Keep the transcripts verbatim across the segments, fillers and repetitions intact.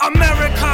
America!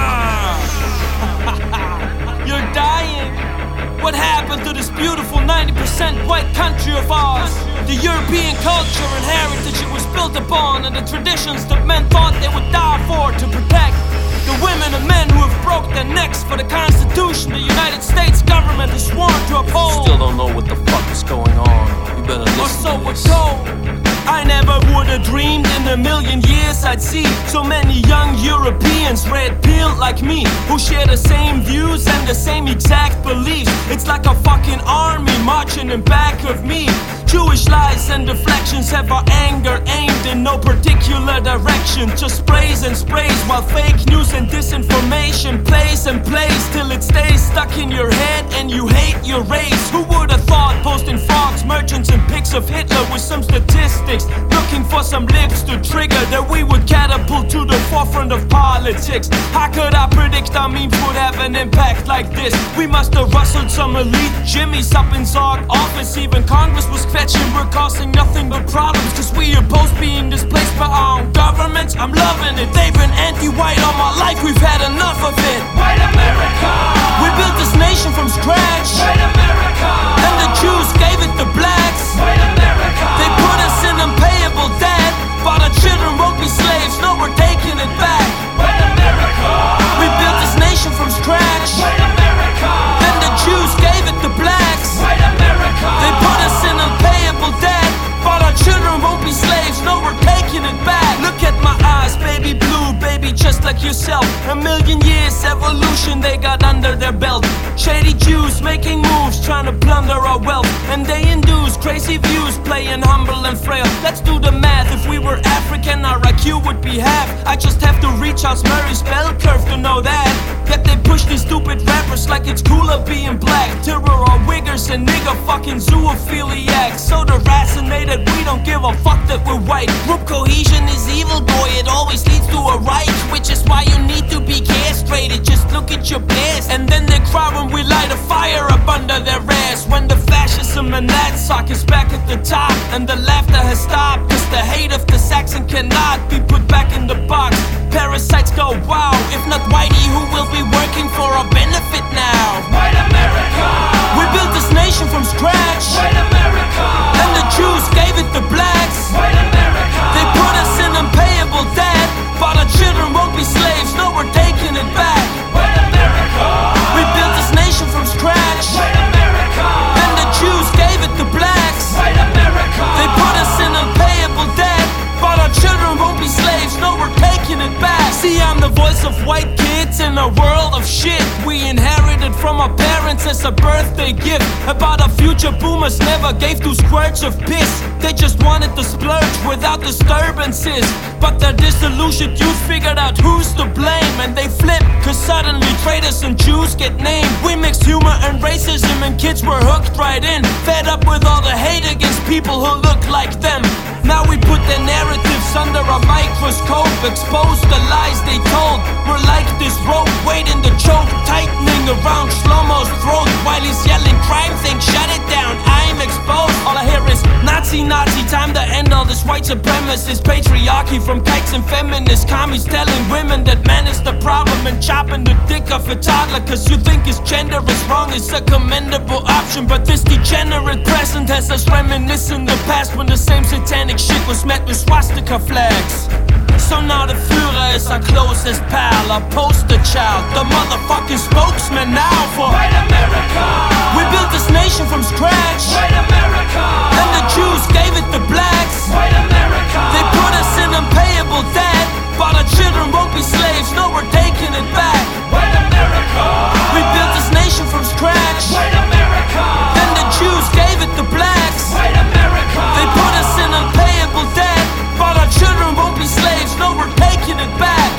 You're dying. What happened to this beautiful ninety percent white country of ours? The European culture and heritage it was built upon, and the traditions that men thought they would die for to protect. The women and men who have broke their necks for the Constitution the United States government has sworn to uphold. Still don't know what the fuck is going on. You better listen Or so to we're this. told. I never would have dreamed in a million years I'd see so many young Europeans, red pilled like me, who share the same views and the same exact beliefs. It's like a fucking army marching in back of me. Jewish lies and deflections have our anger aimed in no particular direction, just sprays and sprays, while fake news and disinformation plays and plays till it stays stuck in your head and you hate your race. Who would have thought posting frogs, merchants and pics of Hitler with some statistics, looking for some lips to trigger, that we would catapult to the forefront of politics? How could I predict our memes would have an impact like this? We must have rustled some elite jimmies up in Zog office. Even Congress was fetching, we're causing nothing but problems, cause we oppose being displaced by our own governments. I'm loving it, they've been anti-white all my life, we've had enough of it. White America! We built this nation from scratch, White America! and the Jews gave it to blacks. White America! They put us in unpayable debt, but our children won't be slaves, no we're taking it back. White America! We built this nation from scratch, White America! and the Jews gave it to blacks. White America! They put us in unpayable debt, but our children won't be slaves, no we're taking it back. Look at my eyes, baby blue, baby just like yourself. A million years evolution they got under their belt. Shady Jews making moves, trying to plunder our wealth, and they induce crazy views, playing humble and frail. Let's do the math, if we were African our I Q would be half. I just have to reach Charles Murray's bell curve to know that. Yet they push these stupid rappers like it's cooler being black. Terror or wiggers and nigga fucking zoophiliacs, so deracinated we don't give a fuck that we're white. Group cohesion is evil, boy, it always leads to a right, which is why you need to be castrated. Just look at your past, and then they cry when we light a fire up under their ass. When the fascism and that sock is back at the top, and the laughter has stopped, cause the hate of the Saxon cannot be put back in the box. Parasites go wow, if not whitey, who will be working for our benefit now? White America! We built this nation from scratch, White America! and the Jews gave it to blacks. White America! They put us in unpayable debt, but our children won't be slaves, no we're taking it back. White America! We built this nation from scratch, White America! and the Jews gave it to blacks. White America! They put us in unpayable debt, but our children won't be slaves, no we're taking it back. See, I'm the voice of white kids in a world of shit we inherited from our parents as a birthday gift. About our future boomers never gave two squirts of piss, they just wanted to splurge without disturbances. But their disillusioned youth figured out who's to blame, and they flip, cause suddenly traitors and Jews get named. We mixed humor and racism and kids were hooked right in, fed up with all the hate against people who look like them. Now we put their narratives under a microscope, expose the lies they told. We're like this rope waiting to choke, tightening around Shlomo's throat while he's yelling crime thing, shut it down, I'm exposed. All I hear is Nazi, Nazi, time to end all this white supremacist patriarchy, from kikes and feminist commies telling women that man is the problem and chopping the dick off a toddler cause you think his gender is wrong is a commendable option. But this degenerate present has us reminiscing the past when the same satanic shit was met with swastika flags. So now the Führer is our closest pal, our poster child, the motherfucking spokesman now for White America! We built this nation from scratch, White America! and the Jews gave it to blacks. White America! They put us in unpayable debt, but our children won't be slaves, no we're taking it back. White America! We built this nation from scratch, White America! and the Jews gave it to blacks. White America! They put us in unpayable debt, but our children won't be slaves, no we're taking it back.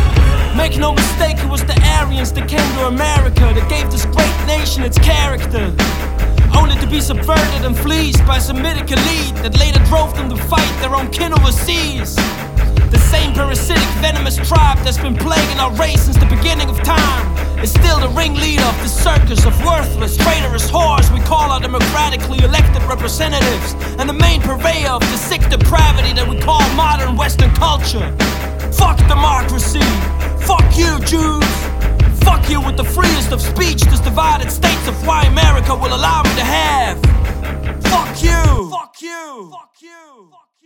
Make no mistake, it was the Aryans that came to America that gave this great nation its character, only to be subverted and fleeced by a Semitic elite that later drove them to fight their own kin overseas. The same parasitic venomous tribe that's been plaguing our race since the beginning of time is still the ringleader of the circus of worthless, traitorous whores we call our democratically elected representatives, and the main purveyor of the sick depravity that we call modern Western culture. Fuck democracy, fuck you. Jews. Fuck you with the freest of speech, this divided states of why America will allow me to have. Fuck you. Fuck you. Fuck you.